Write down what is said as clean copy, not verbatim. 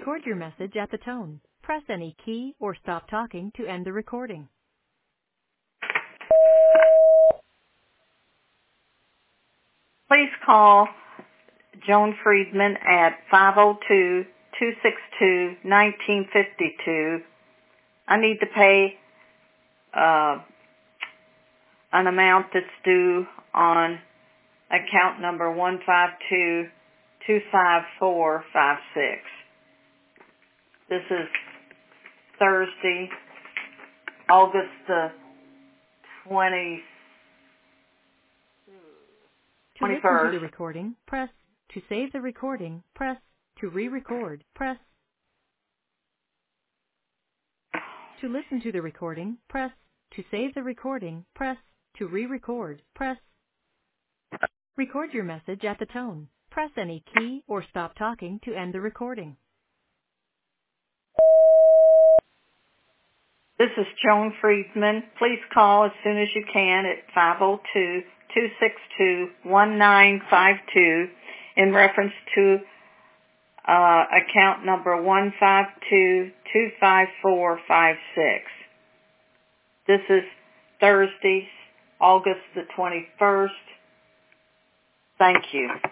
Record your message at the tone. Press any key or stop talking to end the recording. Please call Joan Friedman at 502-262-1952. I need to pay an amount that's due on account number 152-25456. This is Thursday, August the 21st. To listen to the recording, press. To save the recording, press. To re-record, press. To listen to the recording, press. To save the recording, press. To re-record, press. Record your message at the tone. Press any key or stop talking to end the recording. This is Joan Friedman. Please call as soon as you can at 502-262-1952 in reference to account number 152-25456. This is Thursday, August the 21st. Thank you.